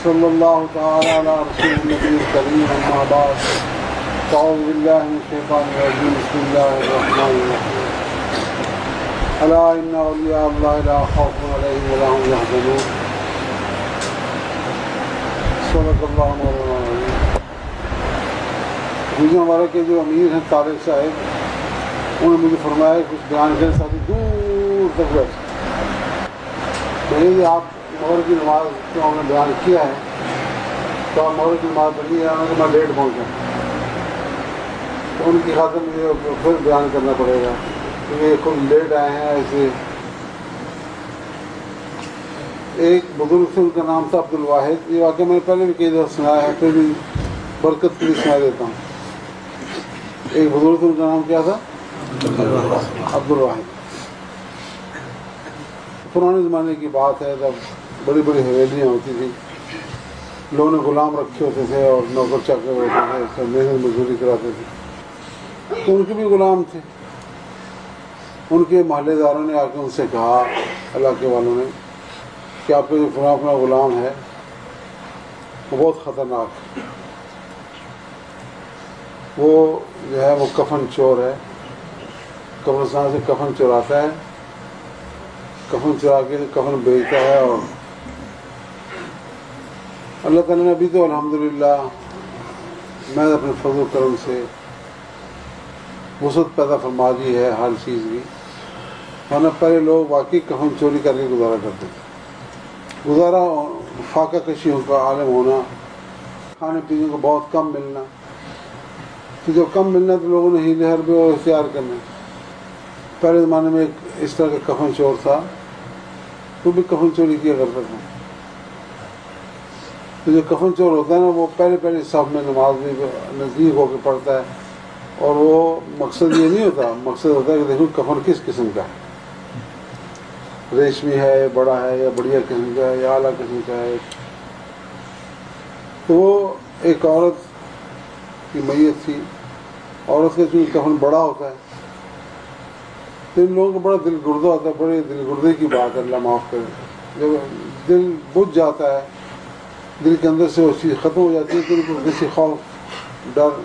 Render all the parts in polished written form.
صلی اللہ تعالی علی رسول النبی الکریم اما بعد اعوذ باللہ من الشیطان الرجیم بسم اللہ الرحمن الرحیم الا ان اولیاء اللہ لا خوف علیہم ولا هم یحزنون صدق اللہ مولانا العظیم۔ ہمارے کے جو امیر ہیں طارق صاحب، انہوں نے مجھے فرمایا کچھ بیان کرنے ساتھی دور تک بیٹھ میں نے آپ مغرب کی نماز جو ہم نے بیان کیا ہے تو آپ مغرب کی نماز پڑھی ہے کہ میں لیٹ پہنچا، تو ان کی خاطر مجھے پھر بیان کرنا پڑے گا کیونکہ خود لیٹ آئے ہیں۔ ایسے ایک بزرگ سے ان کا نام تھا عبد الواحد، یہ واقعہ میں نے پہلے بھی کئی دفعہ سنایا ہے، پھر بھی برکت کے لیے سنا دیتا ہوں۔ ایک بزرگ سے ان کا نام کیا تھا؟ عبد الواحد۔ پرانے زمانے کی بات ہے جب بڑی بڑی حویلیاں ہوتی تھیں، لوگوں نے غلام رکھے ہوتے تھے اور نوکر چاکر ہوتے تھے، سب محنت مزدوری کراتے تھے، تو ان کے بھی غلام تھے۔ ان کے محلے داروں نے آ کے ان سے کہا، علاقے والوں نے، کہ آپ کا جو فلاں فلاں غلام ہے وہ بہت خطرناک ہے، وہ جو ہے وہ کفن چور ہے، قبرستان سے کفن چراتا ہے، کفن چرا کے کفن بیچتا ہے، اور اللہ تعالیٰ نے ابھی تو الحمدللہ میں اپنے فضل و کرم سے وسعت پیدا فرما دی ہے ہر چیز کی، ورنہ پہلے لوگ واقعی کفن چوری کر کے گزارا کرتے تھے۔ گزارا فاقہ کشیوں کا عالم ہونا، کھانے پینے کو بہت کم ملنا، تو جب کم ملنا تو لوگوں نے ہیلے حربے اور اختیار کرنا۔ پہلے زمانے میں ایک اس طرح کا کفن چور تھا، وہ بھی کفن چوری کیا کرتا تھا۔ تو جو کفن چور ہوتا ہے نا، وہ پہلے صف میں نماز بھی نزدیک ہو کے پڑھتا ہے، اور وہ مقصد یہ نہیں ہوتا، مقصد ہوتا ہے کہ دیکھو کفن کس قسم کا ہے، ریشمی ہے، بڑا ہے، یا بڑھیا قسم کا ہے، یا اعلیٰ قسم کا ہے۔ تو وہ ایک عورت کی میت تھی، عورت کا چونکہ کفن بڑا ہوتا ہے تو ان لوگوں کو بڑا دل گردہ ہوتا ہے، بڑے دل گردے کی بات ہے، اللہ معاف کرے۔ جب دل بجھ جاتا ہے، دل کے اندر سے وہ چیز ختم ہو جاتی ہے تو ان کو کسی خوف ڈر۔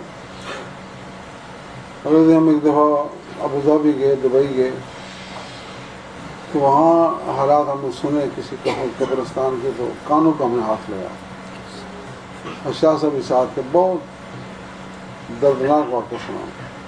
اگر ہم ایک دفعہ ابوظہبی گئے، دبئی گئے، تو وہاں حالات ہم نے سنے کسی قبرستان کے، تو کانوں کو ہم نے ہاتھ لگایا، اور شاہ صاحب ساتھ کے بہت دردناک واقعہ سنا،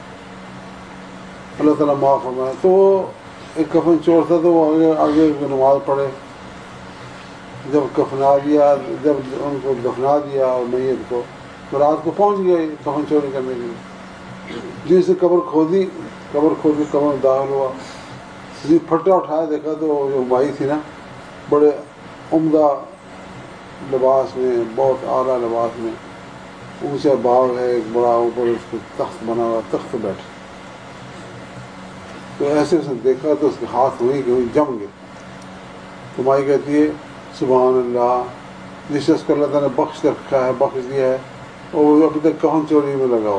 اللہ تعالیٰ معاف فرمائے۔ تو وہ ایک کفن چور تھا، تو وہ آگے نماز پڑھے، جب کفنا دیا، جب ان کو دفنا دیا اور میت کو، تو رات کو پہنچ گئے کفن چوری کرنے کے لیے۔ جس نے قبر کھودی، قبر میں داخل ہوا، جی پھٹا اٹھایا، دیکھا تو جو مائی تھی نا، بڑے عمدہ لباس میں، بہت اعلیٰ لباس میں، اونچا باغ ہے ایک بڑا، اوپر اس کو تخت بنا ہوا، تخت پہ بیٹھے۔ تو ایسے اس نے دیکھا تو اس کے ہاتھ ہوئی کہ ہوئی جم گئے۔ تو مائی کہتی ہے سبحان اللہ، جس شخص کو اللہ تعالیٰ نے بخش رکھا ہے، بخش دیا ہے، اور وہ ابھی تک کفن چوری میں لگا ہوا۔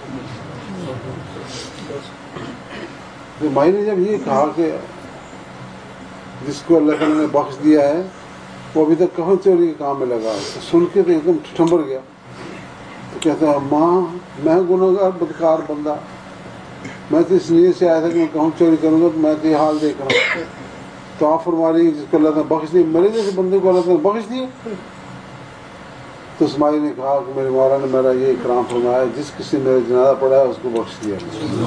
تو مائی نے جب یہ کہا کہ جس کو اللہ تعالیٰ نے بخش دیا ہے وہ ابھی تک کفن چوری کے کام میں لگا ہے، تو سن کے تو ایک دم ٹھمبر گیا۔ تو کہتا ہے ماں، میں گنہگار بدکار بندہ، میں تو اس لیے سے آیا تھا کہ میں کفن چوری کروں گا، تو میں تو یہ حال دیکھ رہا ہوں۔ تو آپ فرما رہی جس کو اللہ تعالیٰ نے بخش دی، میرے جیسے بندے کو اللہ تعالیٰ نے بخش دیا۔ تو اسماعیل نے کہا کہ میرے مولا نے میرا یہ اکرام فرمایا، جس کسی میرا جنازہ پڑا ہے اس کو بخش دیا،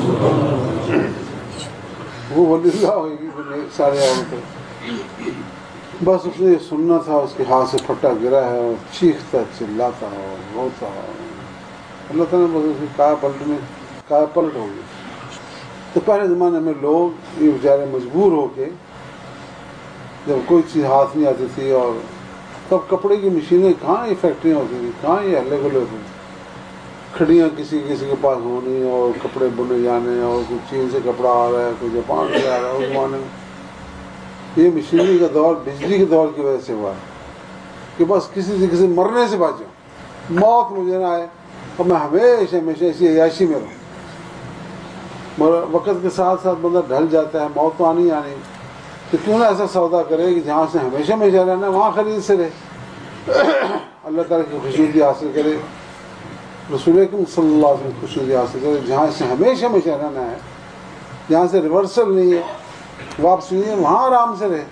وہ ولی اللہ ہوئے گی سارے عورتیں۔ بس اس نے یہ سننا تھا، اس کے ہاتھ سے پھٹا گرا ہے، اور چیختا چلاتا ہو، روتا ہو، اللہ تعالیٰ نے بس اس کی کایا پلٹ ہو گئی۔ تو پہلے زمانے میں لوگ یہ بیچارے مجبور ہو کے، جب کوئی چیز ہاتھ نہیں آتی تھی، اور تب کپڑے کی مشینیں کہاں یہ فیکٹریاں ہوتی تھیں، کہاں یہ ہلے گلے ہوتے تھے، کھڑیاں کسی کے پاس ہونی، اور کپڑے بنے جانے، اور کوئی چین سے کپڑا آ رہا ہے، کوئی جاپان سے آ رہا ہے۔ اس زمانے میں یہ مشینری کا دور بجلی کے دور کی وجہ سے ہوا ہے کہ بس کسی مرنے سے بچ جاؤں، موت مجھے نہ آئے، اور میں ہمیشہ ایسی عیاشی میں رہوں۔ مگر وقت کے ساتھ ساتھ بندہ ڈھل جاتا ہے، موت تو آنی تو کیوں نہ ایسا سودا کرے کہ جہاں سے ہمیشہ رہنا وہاں خرید سے رہے۔ اللہ تعالیٰ کی خوشنودی حاصل کرے، رسول اکرم صلی اللہ علیہ وسلم کی خوشنودی حاصل کرے، جہاں سے ہمیشہ ہمیشہ رہنا ہے، جہاں سے ریورسل نہیں ہے، واپسی نہیں ہے، وہاں آرام سے رہے۔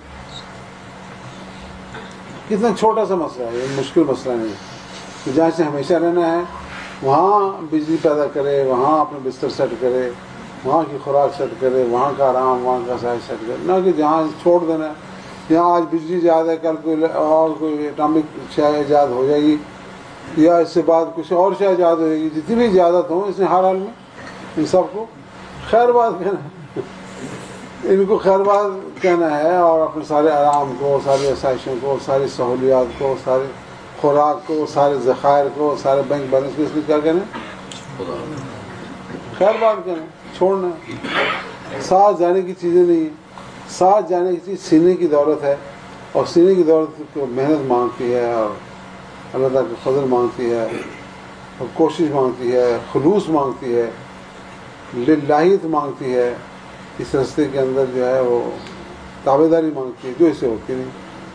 کتنا چھوٹا سا مسئلہ ہے، یہ مشکل مسئلہ نہیں ہے کہ جہاں سے ہمیشہ رہنا ہے وہاں بجلی پیدا کرے، وہاں اپنے بستر سیٹ کرے، وہاں کی خوراک سیٹ کرے، وہاں کا آرام، وہاں کا سائز سیٹ کرے، نہ کہ جہاں چھوڑ دینا ہے۔ یہاں آج بجلی ایجاد ہے، کل کوئی اور کوئی اٹامک شے ایجاد ہو جائے گی، یا اس سے بعد کچھ اور شے ایجاد ہو جائے گی۔ جتنی بھی ایجادات ہوں اس نے ہر حال میں ان سب کو خیر بات کہنا ہے، ان کو خیر بات کہنا ہے، اور اپنے سارے آرام کو، ساری آسائشوں کو، ساری سہولیات کو، سارے خوراک کو، سارے ذخائر کو، سارے بینک بیلنس کو، اس میں کیا کہنا ہے؟ خیر بات کہنا ہے، چھوڑنا ہے۔ ساتھ جانے کی چیزیں نہیں ہیں، ساتھ جانے کی چیز سینے کی دولت ہے، اور سینے کی دولت کو محنت مانگتی ہے، اور اللہ تعالیٰ کا فضل مانگتی ہے، اور کوشش مانگتی ہے، خلوص مانگتی ہے، للہیت مانگتی ہے، اس رستے کے اندر جو ہے وہ تابع داری مانگتی ہے، جو اسے ہوتی نہیں۔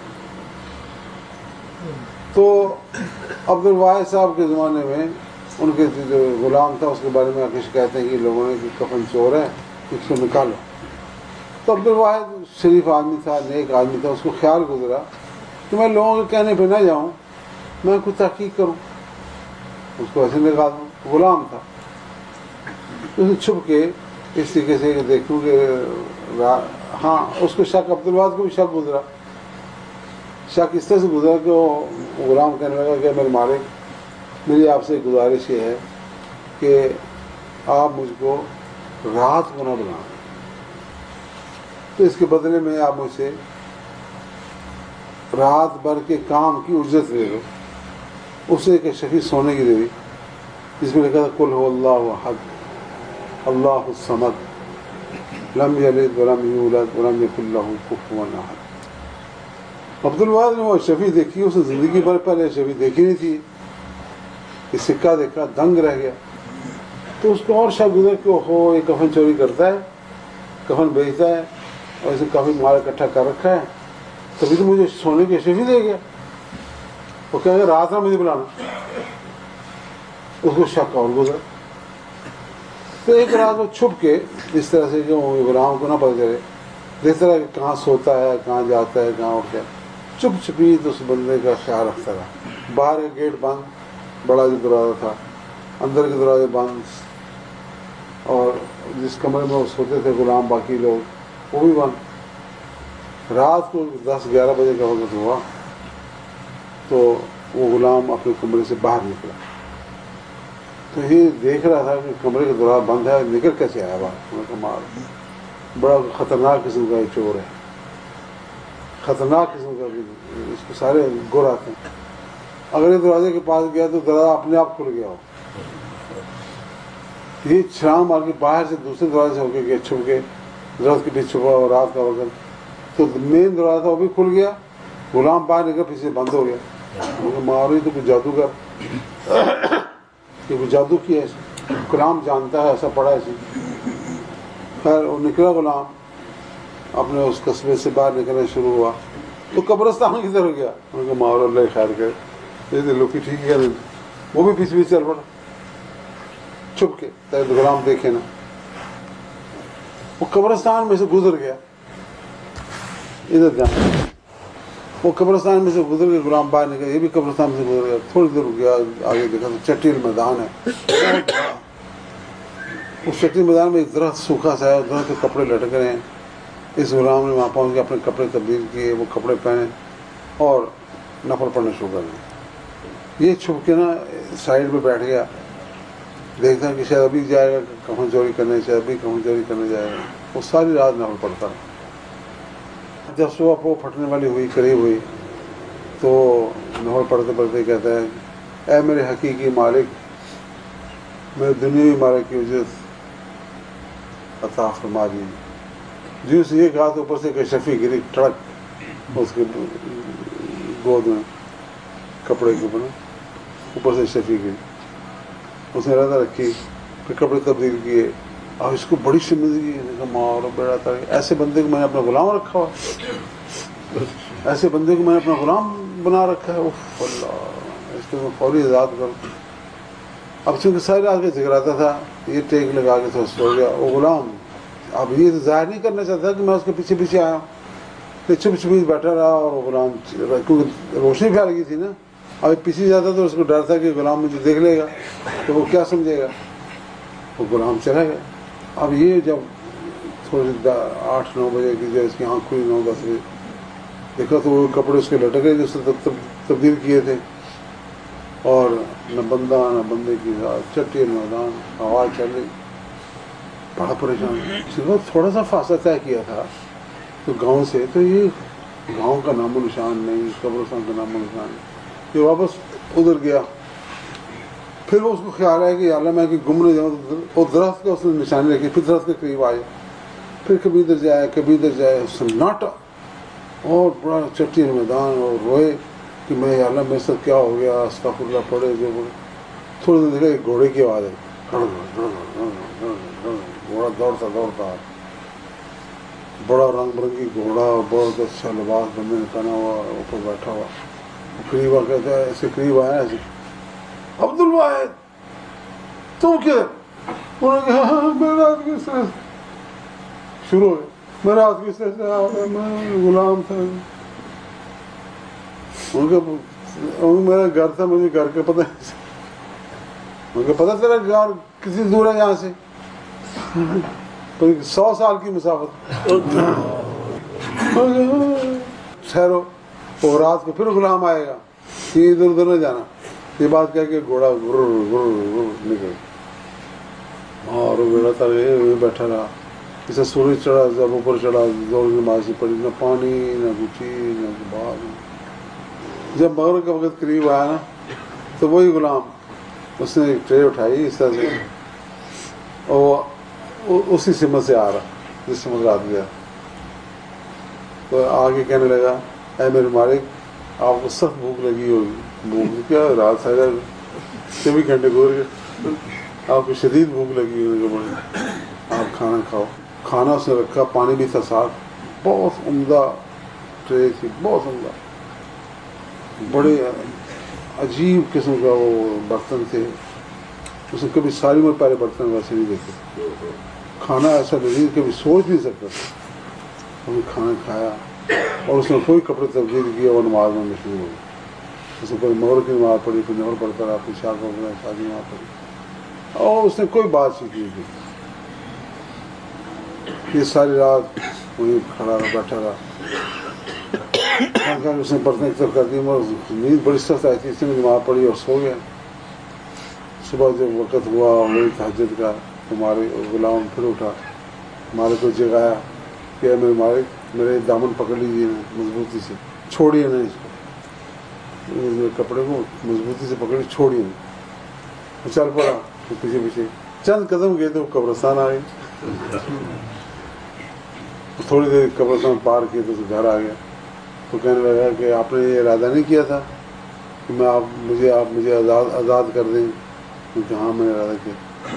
تو عبد الواحد صاحب کے زمانے میں ان کے جو غلام تھا اس کے بارے میں آ کے شکایتیں ہیں کہ لوگوں نے کہ کفن چور ہے، اس کو نکالو۔ تو عبد الواحد شریف آدمی تھا، نیک آدمی تھا، اس کو خیال گزرا کہ میں لوگوں کے کہنے پہ نہ جاؤں، میں کچھ تحقیق کروں، اس کو ایسے نکال دوں۔ غلام تھا، اس نے چھپ کے اس طریقے سے کہ دیکھوں کہ ہاں اس کو شک، عبد الواحد کو بھی شک گزرا، شک اس طرح سے گزرا کہ وہ غلام کہنے لگا کہ میرے مالک، میری آپ سے گزارش یہ ہے کہ آپ مجھ کو رات کو نہ بلائیں، تو اس کے بدلے میں آپ مجھ سے رات بھر کے کام کی اجرت لے لو۔ اسے ایک شفیع سونے کی دے دی جس میں لکھا تھا قل هو اللہ احد اللہ الصمد لم یلد ولم یولد ولم یکن له کفوا احد۔ عبد الواحد نے وہ شفیع دیکھی، اس نے زندگی بھر پہلے شفیع دیکھی نہیں تھی، یہ سکہ دیکھا دنگ رہ گیا۔ تو اس کو اور شک گزر کہ اوہو یہ کفن چوری کرتا ہے، کفن بیچتا ہے، اور اسے کافی مال اکٹھا کر رکھا ہے، تبھی تو مجھے سونے کی شفیع دے گیا۔ وہ کہہ گیا رات نہ مجھے بلانا، اس کو شک اور گزرا۔ تو ایک رات وہ چھپ کے اس طرح سے کہ وہ غلام کو نہ پتہ چلے، دیکھتا رہا کہ کہاں سوتا ہے، کہاں جاتا ہے، کہاں اٹھتا ہے، چپ چھپی تو اس بندے کا خیال رکھتا رہا۔ باہر کا گیٹ بند، بڑا جو دروازہ تھا، اندر کے دروازے بند، اور جس کمرے میں وہ سوتے تھے غلام باقی لوگ وہ بھی بند۔ رات کو 10-11 بجے کا وقت ہوا تو وہ غلام اپنے کمرے سے باہر نکلا، تو یہ دیکھ رہا تھا کہ کمرے کا دروازہ بند ہے، نکل کیسے آیا باہر؟ انہوں نے کہا مار، بڑا خطرناک قسم کا یہ چور ہے، خطرناک قسم کا، اس کو سارے گر آتے ہیں۔ اگلے دروازے کے پاس گیا تو دروازہ اپنے آپ کھل گیا ہو، یہ چھلانگ مار کے باہر سے دوسرے دروازے سے ہو کے گیا، چھپ کے درخت کے پیچھے چھپا، اور رات کا وقت تو مین دروازہ تھا وہ بھی کھل گیا، غلام باہر نکل پیچھے بند ہو گیا۔ مارو تو کوئی جادوگر، یہ کوئی جادو کیا ہے، غلام جانتا ہے ایسا پڑا ہے اسے۔ خیر وہ نکلا غلام، اپنے اس قصبے سے باہر نکلنا شروع ہوا تو قبرستان کی طرف گیا۔ انہوں نے کہا مارو اللہ خیر کرے، یہ لوکی ٹھیک ہے، وہ بھی پیچھے پیچھے چل پڑا چھپ کے تاکہ غلام دیکھے نا۔ وہ قبرستان میں سے گزر گیا، ادھر جانا، وہ قبرستان میں سے گزر کے غلام باہر نکلا، یہ بھی قبرستان میں سے گزر گیا، تھوڑی دور گیا، آگے دیکھا تو چٹیل میدان ہے، اس چٹیل میدان میں ایک درخت سوکھا سا ہے، درخت کے کپڑے لٹک رہے ہیں۔ اس غلام نے وہاں پہنچ کے اپنے کپڑے تبدیل کیے، وہ کپڑے پہنے اور نفل پڑھنا شروع کر دیا۔ یہ چھپ کے نا سائڈ پہ بیٹھ گیا، دیکھتا کہ شاید ابھی جائے گا کفن چوری کرنے، شاید ابھی کفن چوری کرنے جائے گا۔ وہ ساری رات نفل پڑھتا رہا۔ جب صبح کو پھٹنے والی ہوئی، قریب ہوئی، تو نفل پڑھتے پڑھتے کہتا ہے اے میرے حقیقی مالک، میرے دنیاوی مالک کی اجرت عطا فرما دیجیے۔ جی اسے یہ کہا تو اوپر سے کہ شفیع گری ٹڑک اس کے گود میں، کپڑے کے اوپر سے شفیع گری، اس نے رضا رکھی، پھر کپڑے تبدیل کیے، اور اس کو بڑی شرمندگی، مارو بیڑا تھا، ایسے بندے کو میں نے اپنا غلام رکھا ہوا، ایسے بندے کو میں نے اپنا غلام بنا رکھا ہے، اوف اللہ، اس کو میں فوری آزاد کروں. اب چونکہ ساری رات میں جگراتا تھا, یہ ٹیک لگا کے تو سو گیا. وہ غلام اب یہ ظاہر نہیں کرنا چاہتا کہ میں اس کے پیچھے پیچھے آیا ہوں, تو چھپ چھپ بیٹھا رہا. اور وہ غلام کیونکہ روشنی پھیل گئی تھی نا, اب پیچھے جاتا تو اس کو ڈر تھا کہ غلام مجھے دیکھ لے گا تو وہ کیا سمجھے گا. وہ غلام چلا گیا. اب یہ جب تھوڑی 8-9 بجے کی جو اس کی آنکھ کھلی 9-10 بجے دیکھا تو وہ کپڑے اس کے لٹکے جو اس نے تبدیل کیے تھے, اور نہ بندہ نہ بندے کی ذات, چٹی میدان, ہوا چل رہی. بڑا پریشان. تھوڑا سا فاصلہ طے کیا تھا تو گاؤں سے, تو یہ گاؤں کا نام و نشان نہیں, قبرستان کا نام و نشان نہیں. یہ واپس ادھر گیا. پھر اس کو خیال آیا کہ یا اللہ میں کہ گم نہ جاؤں. اور درخت کا اس نے نشانی رکھی. پھر درخت کے قریب آئے, پھر کبھی ادھر جائے کبھی ادھر جائے. سناٹا اور بڑا چٹی میدان, اور روئے کہ میں یا اللہ میرے ساتھ کیا ہو گیا. استغفر اللہ پڑھے جو پڑھے. تھوڑی دیر دیکھا ایک گھوڑے کی آواز ہے. گھوڑا دوڑتا دوڑتا, بڑا رنگ برنگی گھوڑا, بہت اچھا لباس بندے نے پہنا ہوا, اوپر بیٹھا ہوا. قریب آ کہتا ہے, ایسے قریب آیا ایسے, عبد الواحد تم کیا؟ انہوں نے کہا میرا ہاتھ کس طرح سے شروع ہو گیا. میرا ہاتھ کس طرح سے آ گیا, میں غلام تھا. ان کا میرا گھر تھا, مجھے گھر کا پتہ نہیں. ان کا پتہ تیرا گھر کسی دور ہے یہاں سے 100 سال کی مسافت. ٹھہرو, اور رات کو پھر غلام آئے گا, یہ ادھر ادھر نہ جانا. یہ بات کہہ کے گھوڑا نکل, اور وہ بیٹھا رہا. اسے سورج چڑھا, جب اوپر چڑھا زور کی نماز پڑھی. نہ پانی نہ کچھ نہ بات. جب مغرب کا وقت قریب آیا نا, تو وہی غلام اس نے ایک ٹرے اٹھائی اس طرح سے, اور اسی سمت سے آ رہا جس سمت رات گیا. تو آگے کہنے لگا, اے میرے مالک آپ کو سخت بھوک لگی ہوگی. بھوک کیا, رات سارا 24 گھنٹے گزر گئے, آپ کو شدید بھوک لگی ہوگی, آپ کھانا کھاؤ. کھانا اس نے رکھا, پانی بھی تھا ساتھ. بہت عمدہ ٹرے تھی, بہت عمدہ, بڑے عجیب قسم کا وہ برتن تھے. اس نے کبھی ساری عمر پہلے برتن ویسے نہیں دیکھے. کھانا ایسا لذیذ کبھی سوچ نہیں سکتا. انہوں نے کھانا کھایا, اور اس نے کوئی کپڑے تبدیل کیے, اور نماز میں مشہور ہو گئی. اس نے کوئی مغرب کی نماز پڑھی, کوئی نور پڑھتا رہا, کوئی شاہ کو شادی نماز پڑھی, اور اس نے کوئی بات چیت نہیں کی. یہ ساری رات وہیں کھڑا رہا, بیٹھا رہا. اس نے برتن کی طرف کر دی, نیند بڑی سخت آئی تھی. اس نے نماز پڑھی اور سو گیا. صبح جب وقت ہوا وہی تہجد کا, ہمارے غلام پھر اٹھا, مالک کو جگایا کہ اے میرے مالک میرے دامن پکڑ لیجیے مضبوطی سے, چھوڑیے نہیں اس کو, کپڑے کو مضبوطی سے پکڑی, چھوڑیے نہیں. چل پڑا پیچھے پیچھے, چند قدم گئے تو قبرستان آ گئے. تھوڑی دیر قبرستان پار کیے تو گھر آ گیا. تو کہنے لگا کہ آپ نے یہ ارادہ نہیں کیا تھا کہ میں آپ مجھے آزاد کر دیں. کیونکہ ہاں میں نے ارادہ کیا.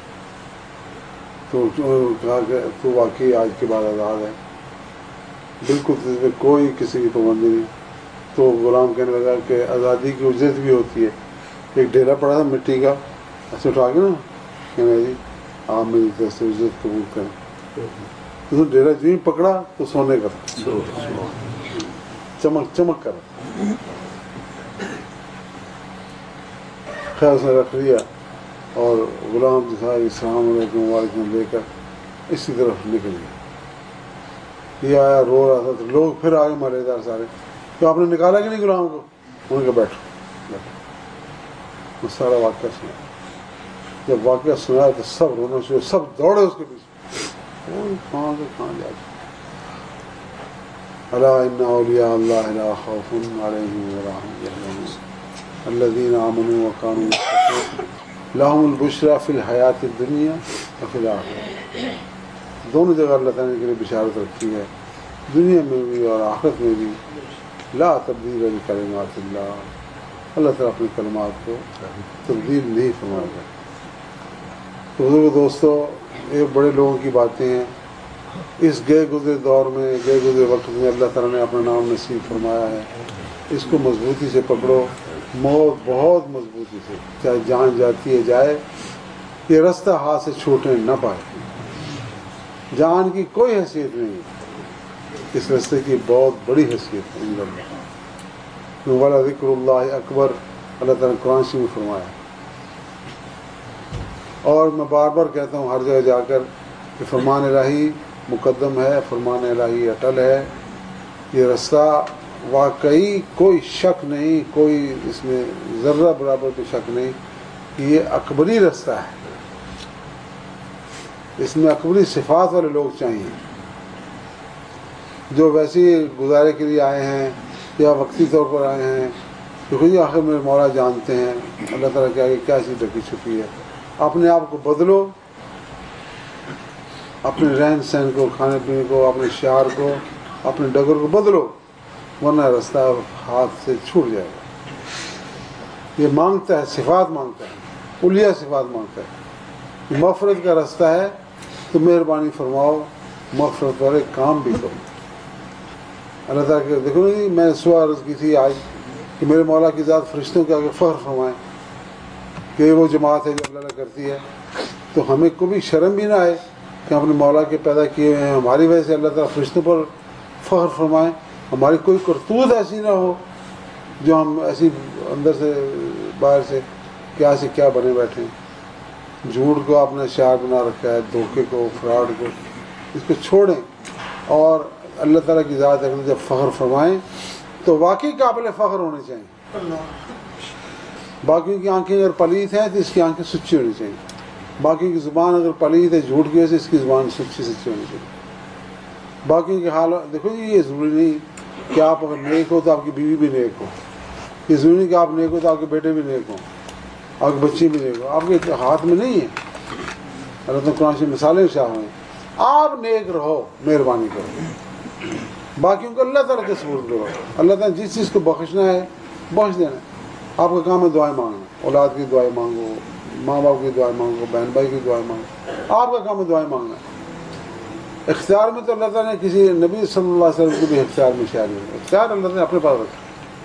تو کہا کہ تو واقعی آج کے بعد آزاد ہے, بالکل اس میں کوئی کسی کی پابندی نہیں. تو غلام کہنے لگا کہ آزادی کی اجرت بھی ہوتی ہے. ایک ڈیرا پڑا تھا مٹی کا, ایسے اٹھا کے نا, کہنا جی آپ میری طرف سے اجرت قبول کریں. تو ڈیرا جو ہی پکڑا تو سونے کا تھا, چمک چمک کر. خیر اس نے رکھ لیا, اور غلام جو تھا السلام علیکم وعلیکم لے کر اسی طرف نکل گیا. یہ آیا رو رہا تھا, تو لوگ پھر آگے مارے دار سارے, تو آپ نے نکالا کہ نہیں غلام کو؟ انہوں نے کہا بیٹھو بیٹھو. وہ سارا واقعہ سنا. جب واقعہ سنا تو سب رونا شروع, سب دوڑے اس کے پیچھے. کہاں سے کہاں جا کے, الا ان اولیاء اللہ لا خوف علیہم ولا هم يحزنون الذين آمنوا وكانوا يتقون لهم البشرى في الحیات الدنیا وفي الآخرة. دونوں جگہ اللہ تعالیٰ نے کے لیے بشارت رکھی ہے, دنیا میں بھی اور آخرت میں بھی. لا تبدیل لکلمات اللہ, اللہ تعالیٰ اپنے کلمات کو تبدیل نہیں فرمائے گا. تو بزرگ دوستو, یہ بڑے لوگوں کی باتیں ہیں. اس گئے گزرے دور میں, گئے گزرے وقت میں اللہ تعالیٰ نے اپنا نام نصیب فرمایا ہے. اس کو مضبوطی سے پکڑو, موت بہت مضبوطی سے، چاہے جان جاتی ہے جائے، یہ راستہ ہاتھ سے چھوٹنے نہ پائے. جان کی کوئی حیثیت نہیں ہے، اس راستے کی بہت بڑی حیثیت ہے. والا ذکر اللہ اکبر، اللہ تعالیٰ نے قرآن میں فرمایا. اور میں بار بار کہتا ہوں ہر جگہ جا کر کہ فرمان الہی مقدم ہے، فرمان الہی اٹل ہے. یہ راستہ واقعی کوئی شک نہیں، کوئی اس میں ذرہ برابر بھی شک نہیں کہ یہ اکبری راستہ ہے. اس میں اکبری صفات والے لوگ چاہیے، جو ویسے ہی گزارے کے لیے آئے ہیں یا وقتی طور پر آئے ہیں. دیکھو جی آخر میرے مولا جانتے ہیں اللہ تعالیٰ کے آگے کیا چیز ڈھکی چھپی ہے. اپنے آپ کو بدلو، اپنے رہن سہن کو، کھانے پینے کو، اپنے شعار کو، اپنے ڈگر کو بدلو، ورنہ راستہ ہاتھ سے چھوٹ جائے گا. یہ مانگتا ہے، صفات مانگتا ہے، الیہ صفات مانگتا ہے. مغفرت کا راستہ ہے تو مہربانی فرماؤ مغفرت والے کام بھی کرو. اللہ تعالیٰ کے دیکھو نا جی، میں نے صبح عرض کی تھی آج کہ میرے مولا کی ذات فرشتوں کے آگے فخر فرمائیں کہ وہ جماعت ہے جو اللہ اللہ کرتی ہے. تو ہمیں کبھی شرم بھی نہ آئے کہ اپنے مولا کے پیدا کیے ہوئے ہیں، ہماری وجہ سے اللہ تعالیٰ فرشتوں پر فخر فرمائیں. ہماری کوئی کرتوت ایسی نہ ہو جو ہم ایسی اندر سے باہر سے کیا بنے بیٹھے ہیں. جھوٹ کو اپنا شعار بنا رکھا ہے، دھوکے کو، فراڈ کو، اس کو چھوڑیں اور اللہ تعالیٰ کی ذات اگر جب فخر فرمائیں تو واقعی قابل فخر ہونے چاہیے. باقیوں کی آنکھیں اگر پلیت ہیں تو اس کی آنکھیں سچی ہونی چاہیے. باقیوں کی زبان اگر پلیت ہے جھوٹ کی وجہ سے اس کی زبان سچی ہونی چاہیے. باقیوں کے حال دیکھو جی، یہ ضروری نہیں کہ آپ اگر نیک ہو تو آپ کی بیوی بھی نیک ہو. یہ ضروری نہیں کہ آپ نیک ہو تو آپ کے بیٹے بھی نیک ہوں، آپ کے بچے بھی نیک ہو. آپ کے ہاتھ میں نہیں ہے. اللہ تعالیٰ قرآن سے مثالیں شاہ ہوئے، آپ نیک رہو، مہربانی کرو، باقیوں کو اللہ تعالیٰ کے سپرد کرو. اللہ تعالیٰ جس چیز کو بخشنا ہے بخش دینا. آپ کا کام ہے دعائیں مانگنا، اولاد کی دعائیں مانگو، ماں باپ کی دعائیں مانگو، بہن بھائی کی دعائیں مانگو. آپ کا کام ہے دعائیں مانگنا. اختیار میں تو اللہ تعالیٰ نے کسی نبی صلی اللہ علیہ وسلم کو بھی اختیار میں شامل ہے. اختیار اللہ نے اپنے پاس رکھا.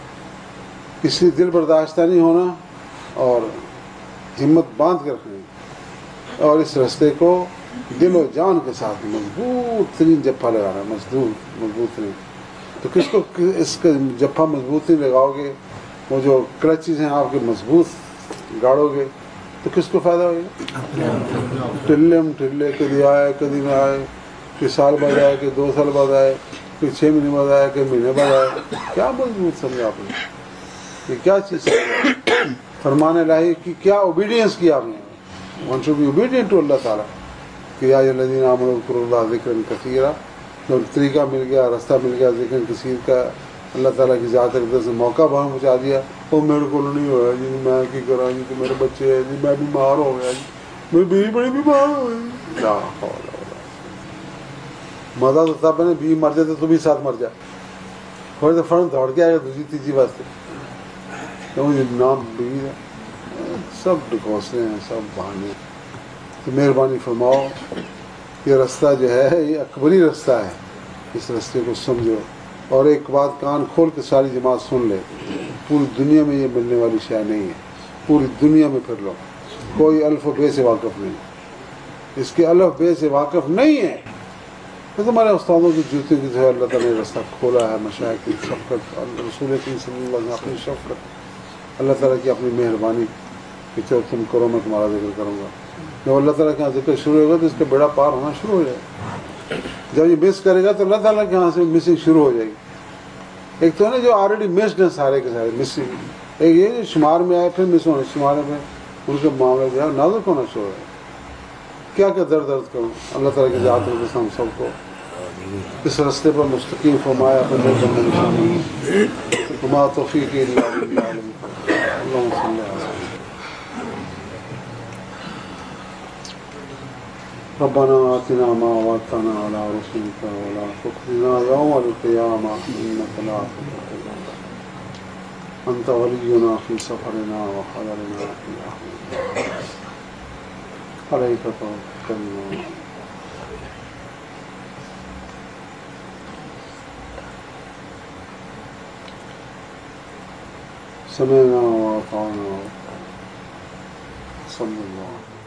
اس لیے دل برداشتہ نہیں ہونا اور ہمت باندھ کے رکھنی اور اس راستے کو دل و جان کے ساتھ مضبوط ترین جپا لگانا. مضبوط ترین تو کس کو اس کا جپا مضبوط نہیں لگاؤ گے، وہ جو کلچز ہیں آپ کے مضبوط گاڑو گے تو کس کو فائدہ ہوگا؟ ٹلے کدی آئے کدی نہ آئے، کہ سال بعد آئے کہ 2 سال بعد آئے کہ 6 مہینے بعد آئے کہ مہینے بعد آئے. کیا مضبوط سمجھا آپ نے؟ یہ کیا چیز ہے؟ فرمان الہی کی کیا اوبیڈینس کی آپ نے. One should be obedient to اللہ تعالیٰ کہ یا الذین آمنوا اذکروا اللہ ذکرا کثیرا. جب طریقہ مل گیا، راستہ مل گیا ذکر کثیر کا، اللہ تعالیٰ کی ذات اقدس سے موقع وہاں پہنچا دیا. وہ میرے کو نہیں ہوا جی، میں کی کرا جی، تو میرے بچے ہیں جی، میں بیمار ہو گیا جی، میری بیوی بڑی بیمار ہو گئی. لا حول ولا قوة. مزہ تو تب ہے بیوی مر جائے تو بھی ساتھ مر جائے. تھوڑے سے فوراً دوڑ کے آئے گا دوسری تیسری واسطے نام بیوی ہے. سب ڈکوسے ہیں، سب بہانے. تو مہربانی فرماؤ یہ راستہ جو ہے یہ اکبری راستہ ہے. اس راستے کو سمجھو. اور ایک بات کان کھول کے ساری جماعت سن لے، پوری دنیا میں یہ ملنے والی شے نہیں ہے. پوری دنیا میں پھر لو، کوئی الف و بے سے واقف نہیں، اس کے الف بے سے واقف نہیں ہے. تو تمہارے استادوں کی جوتے کی جو ہے اللہ تعالیٰ نے راستہ کھولا ہے. مشائخ کی شفقت، رسول کریم صلی اللہ علیہ وسلم اپنی شفقت، اللہ تعالیٰ کی اپنی مہربانی کہ چلو تم کرو میں تمہارا ذکر کروں گا. جب اللہ تعالیٰ کے یہاں ذکر شروع ہوگا تو اس کا بیڑا پار ہونا شروع ہو جائے گا. جب یہ مس کرے گا تو اللہ تعالیٰ کے یہاں سے مسنگ شروع ہو جائے گی. ایک تو ہے نا جو آلریڈی مسڈ ہیں سارے کے سارے مسنگ، ایک یہ جو شمار میں آئے پھر مس ہونے، شمار میں ان کے معاملے جو ہے نازک ہونا شروع ہے. کیا درد کروں. اللہ تعالیٰ کی ذات میں ہم سب کو اس راستے پر مستقیم فرمایا. ہما توفیق اللہ باللہ. اللہم صلی اللہ علیہ ربنا آتنا ما وعدتنا على رسلك ولا تخزنا يوم القيامة إنك لا تخلف الميعاد. أنت ولينا في سفرنا وحضرنا في أهلنا عليك توكلنا. سمعنا وأطعنا صلى الله عليه وسلم.